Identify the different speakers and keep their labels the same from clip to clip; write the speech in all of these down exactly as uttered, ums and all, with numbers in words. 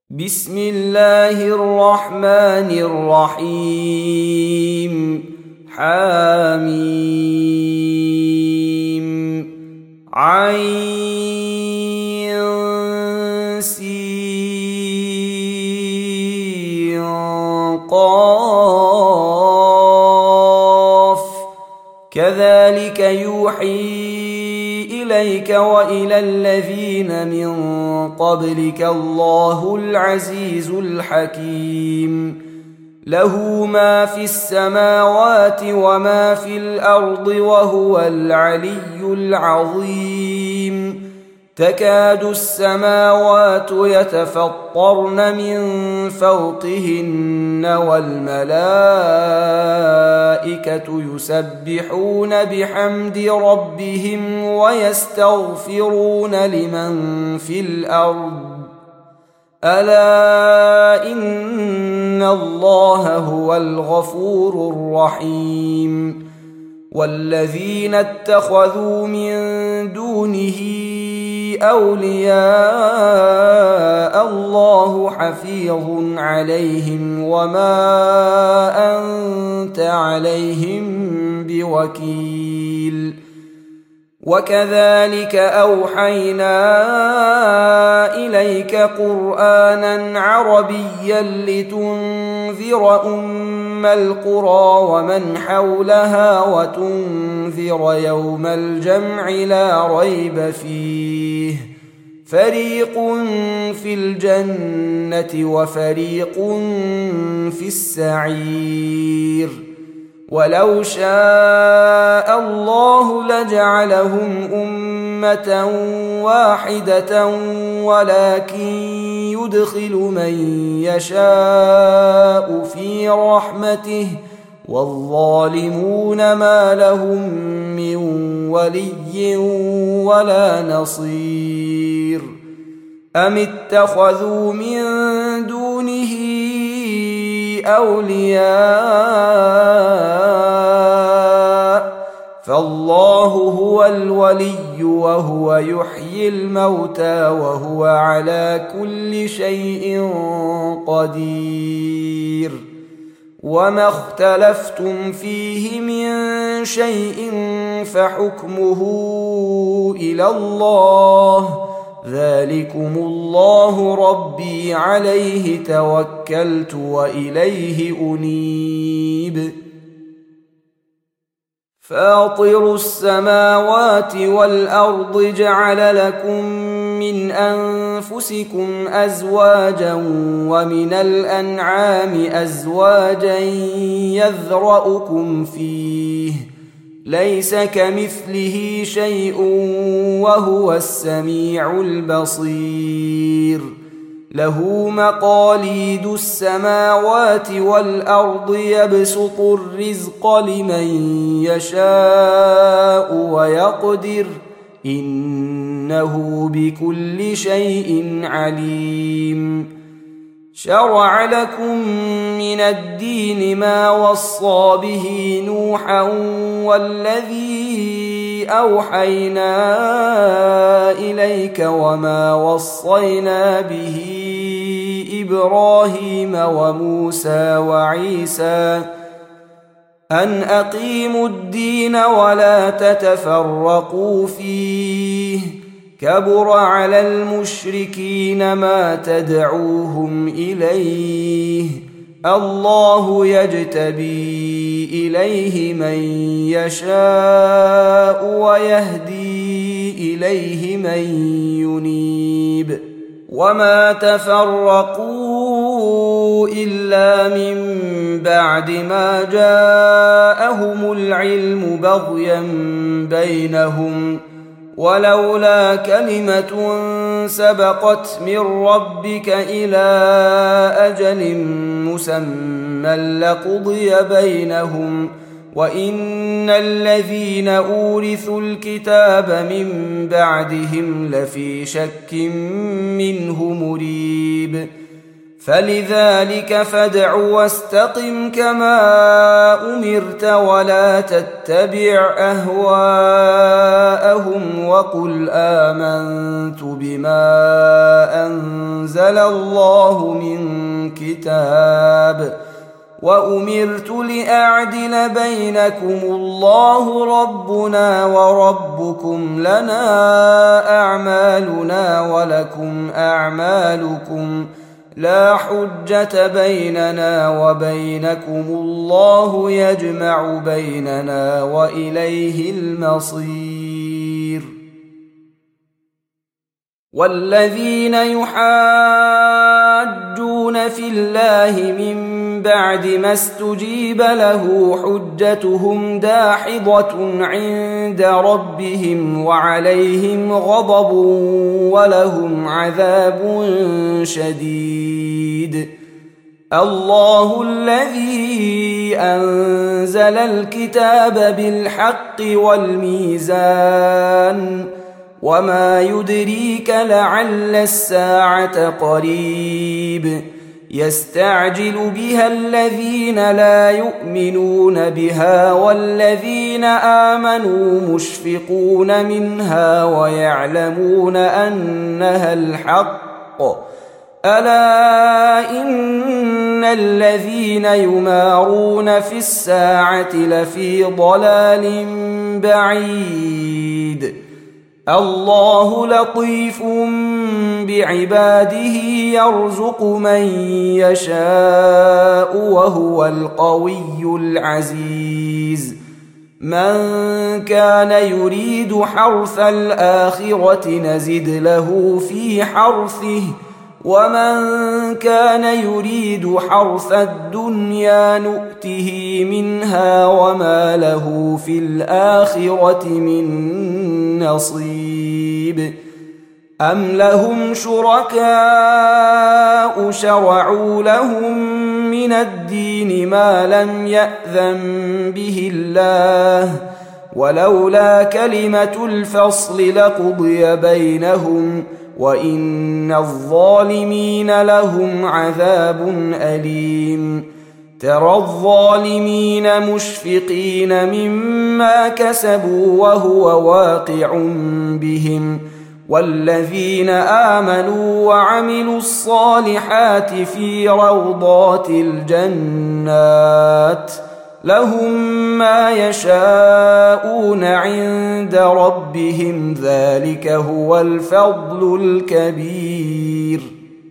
Speaker 1: بسم الله الرحمن الرحيم. حميم عين سين قاف كذلك يوحي إليك وإلى الذين من قبلك الله العزيز الحكيم. له ما في السماوات وما في الأرض وهو العلي العظيم. تكاد السماوات يتفطرن من فوقهن والملائكة يسبحون بحمد ربهم ويستغفرون لمن في الأرض ألا إن الله هو الغفور الرحيم. والذين اتخذوا من دونه أولياء الله حفيظ عليهم وما أنت عليهم بوكيل. وكذلك أوحينا إليك قرآنا عربيا لتنذر أم القرى ومن حولها وتنذر يوم الجمع لا ريب فيه فريق في الجنة وفريق في السعير. ولو شاء الله لجعلهم أمة واحدة ولكن يدخل من يشاء في رحمته والظالمون ما لهم من ولي ولا نصير. أم اتخذوا من دونه أولياء فالله هو الولي وهو يحيي الموتى وهو على كل شيء قدير. وما اختلفتم فيه من شيء فحكمه إلى الله ذلكم الله ربي عليه توكلت وإليه أنيب. فاطر السماوات والأرض جعل لكم من أنفسكم أزواجا ومن الأنعام أزواجا يذرأكم فيه ليس كمثله شيء وهو السميع البصير. له مقاليد السماوات والأرض يبسط الرزق لمن يشاء ويقدر إنه بكل شيء عليم. شرع لكم من الدين ما وصى به نوحا والذي أوحينا إليك وما وصينا به إبراهيم وموسى وعيسى أن أقيموا الدين ولا تتفرقوا فيه كبر على المشركين ما تدعوهم إليه الله يجتبي إليه من يشاء ويهدي إليه من ينيب. وما تفرقوا إلا من بعد ما جاءهم العلم بغيا بينهم ولولا كلمة سبقت من ربك إلى أجل مسمى لقضي بينهم وإن الذين أورثوا الكتاب من بعدهم لفي شك منه مريب. فلذلك فادع واستقم كما أمرت ولا تتبع أهواءهم وقل آمنت بما أنزل الله من كتاب وأمرت لأعدل بينكم الله ربنا وربكم لنا أعمالنا ولكم أعمالكم لا حجة بيننا وبينكم الله يجمع بيننا وإليه المصير. والذين يحاجون في الله من بعد ما استجيب له حجتهم داحضة عند ربهم وعليهم غضب ولهم عذاب شديد. الله الذي أنزل الكتاب بالحق والميزان وما يدريك لعل الساعة قريب يستعجل بها الذين لا يؤمنون بها والذين آمنوا مشفقون منها ويعلمون أنها الحق ألا إن الذين يمارون في الساعة لفي ضلال بعيد. الله لطيف بعباده يرزق من يشاء وهو القوي العزيز. من كان يريد حرث الآخرة نزد له في حرثه ومن كان يريد حرث الدنيا نؤته منها وما له في الآخرة من نصيب. أم لهم شركاء شرعوا لهم من الدين ما لم يأذن به الله ولولا كلمة الفصل لقضي بينهم وإن الظالمين لهم عذاب أليم. ترى الظالمين مشفقين مما كسبوا وهو واقع بهم والذين آمنوا وعملوا الصالحات في روضات الجنات لهم ما يشاءون عند ربهم ذلك هو الفضل الكبير.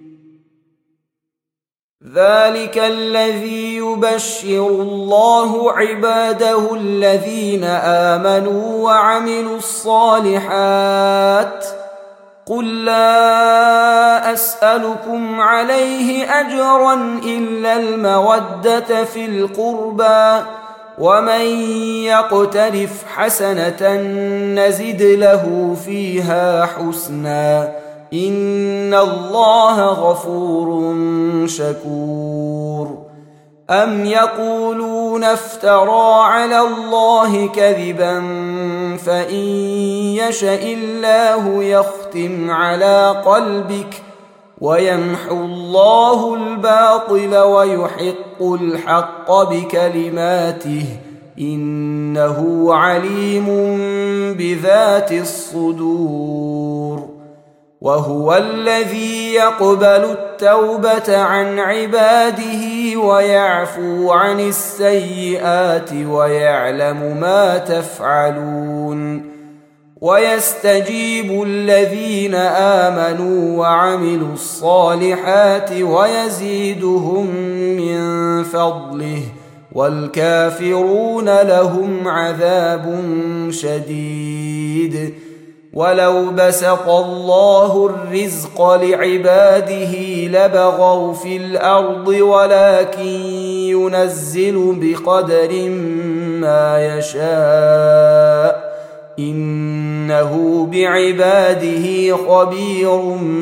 Speaker 1: ذلك الذي يبشر الله عباده الذين آمنوا وعملوا الصالحات قل لا أسألكم عليه أجرا إلا المودة في القربى ومن يقترف حسنة نزد له فيها حسنا إن الله غفور شكور. أم يقولون افترى على الله كذبا فإن يشأ الله يختم على قلبك ويمحو الله الباطل ويحق الحق بكلماته إنه عليم بذات الصدور. وهو الذي يقبل التوبة عن عباده ويعفو عن السيئات ويعلم ما تفعلون ويستجيب الذين آمنوا وعملوا الصالحات ويزيدهم من فضله والكافرون لهم عذاب شديد. ولو بسط الله الرزق لعباده لبغوا في الأرض ولكن ينزل بقدر ما يشاء إنه بعباده خبير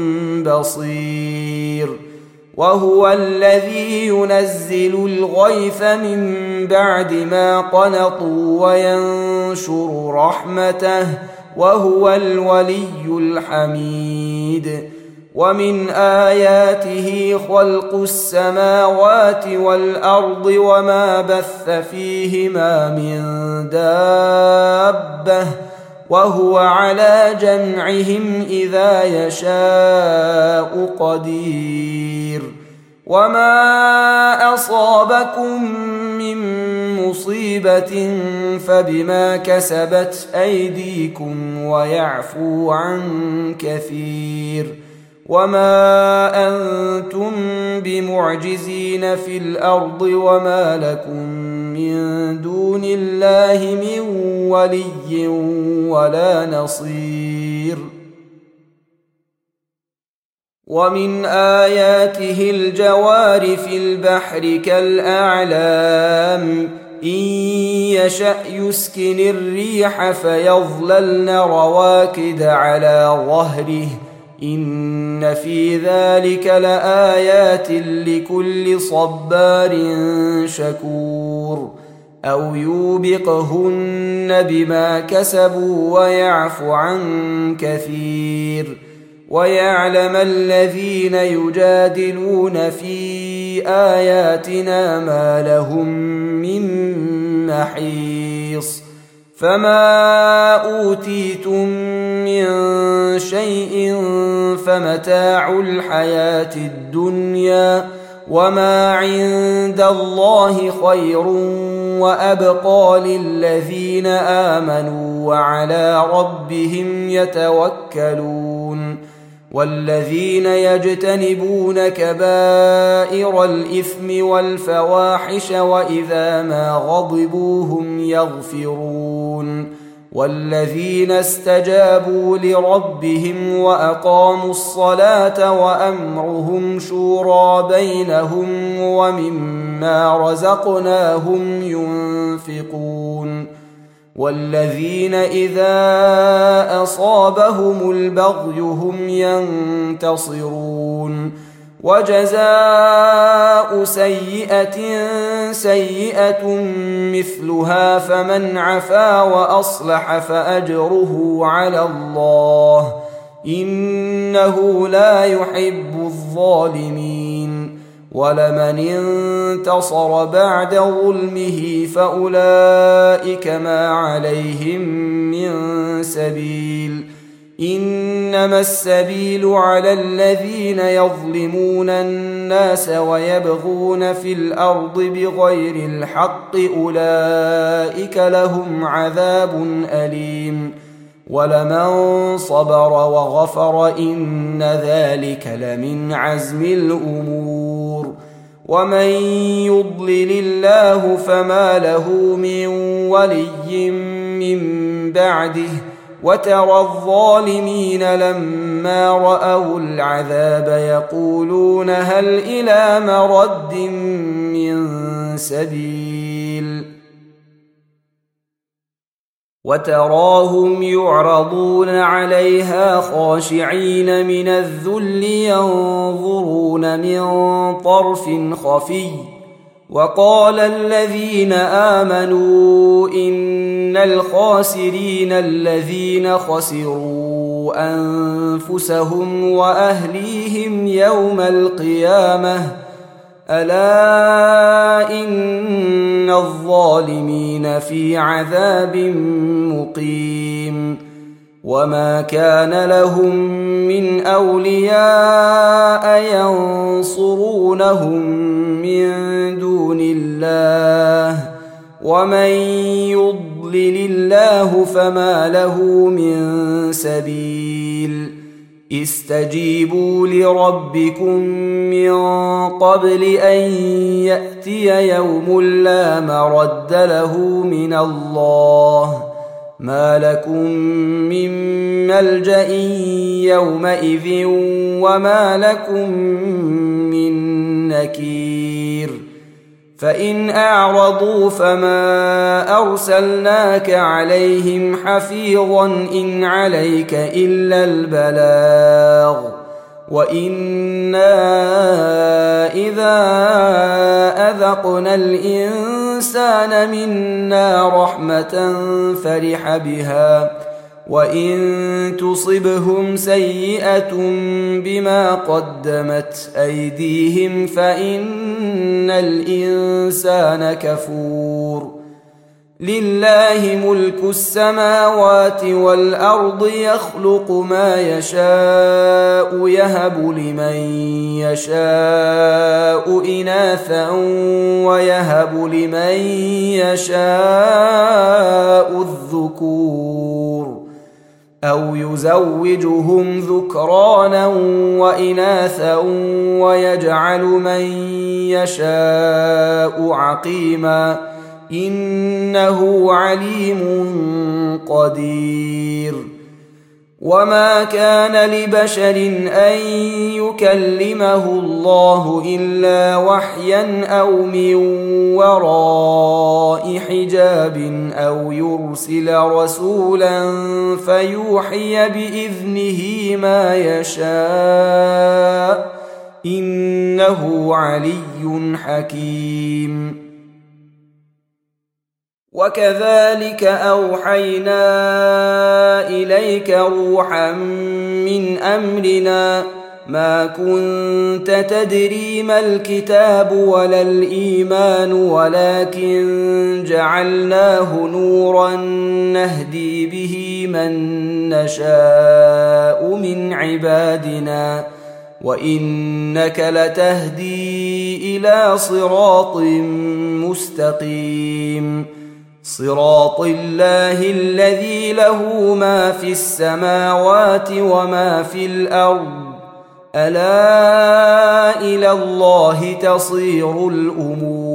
Speaker 1: بصير. وهو الذي ينزل الغيث من بعد ما قنطوا وينشر رحمته وهو الولي الحميد. ومن آياته خلق السماوات والأرض وما بث فيهما من دابة وهو على جمعهم إذا يشاء قدير وما أصابكم من مصيبة فبما كسبت أيديكم ويعفو عن كثير وما أنتم بمعجزين في الأرض وما لكم من دون الله من ولي ولا نصير ومن آياته الجوار في البحر كالأعلام إن يشأ يسكن الريح فيظللن رواكد على ظهره إن في ذلك لآيات لكل صبار شكور أو يوبقهن بما كسبوا ويعفو عن كثير ويعلم الذين يجادلون في آياتنا ما لهم من محيص فما أوتيتم من شيء فمتاع الحياة الدنيا وما عند الله خير وأبقى للذين آمنوا وعلى ربهم يتوكلون والذين يجتنبون كبائر الإثم والفواحش وإذا ما غضبوا هم يغفرون والذين استجابوا لربهم وأقاموا الصلاة وأمرهم شورى بينهم ومما رزقناهم ينفقون والذين إذا أصابهم البغي هم ينتصرون وجزاء سيئة سيئة مثلها فمن عفا وأصلح فأجره على الله إنه لا يحب الظالمين ولمن انتصر بعد ظلمه فأولئك ما عليهم من سبيل إنما السبيل على الذين يظلمون الناس ويبغون في الأرض بغير الحق أولئك لهم عذاب أليم ولمن صبر وغفر إن ذلك لمن عزم الأمور ومن يضلل الله فما له من ولي من بعده وترى الظالمين لما رأوا العذاب يقولون هل إلى مرد من سبيل وتراهم يعرضون عليها خاشعين من الذل ينظرون من طرف خفي وقال الذين آمنوا إن الخاسرين الذين خسروا أنفسهم وأهليهم يوم القيامة ألا إن الظالمين في عذاب مقيم وما كان لهم من أولياء ينصرونهم من دون الله ومن يضلل الله فما له من سبيل استجيبوا لربكم من قبل أن يأتي يوم لا مرد له من الله ما لكم من ملجأ يومئذ وما لكم من نكير فإن أعرضوا فما أرسلناك عليهم حفيظا إن عليك إلا البلاغ وإنا إذا أذقنا الإنسان منا رحمة فرح بها وإن تصبهم سيئة بما قدمت أيديهم فإن الإنسان كفور لله ملك السماوات والأرض يخلق ما يشاء يهب لمن يشاء إناثا ويهب لمن يشاء الذكور أو يزوجهم ذكرانا وإناثا ويجعل من يشاء عقيما إنه عليم قدير وما كان لبشر أن يكلمه الله إلا وحيا أو من وراء حجاب أو يرسل رسولا فيوحي بإذنه ما يشاء إنه علي حكيم وكذلك أوحينا إليك روحا من أمرنا ما كنت تدري ما الكتاب ولا الإيمان ولكن جعلناه نورا نهدي به من نشاء من عبادنا وإنك لتهدي إلى صراط مستقيم صراط الله الذي له ما في السماوات وما في الأرض ألا إلى الله تصير الأمور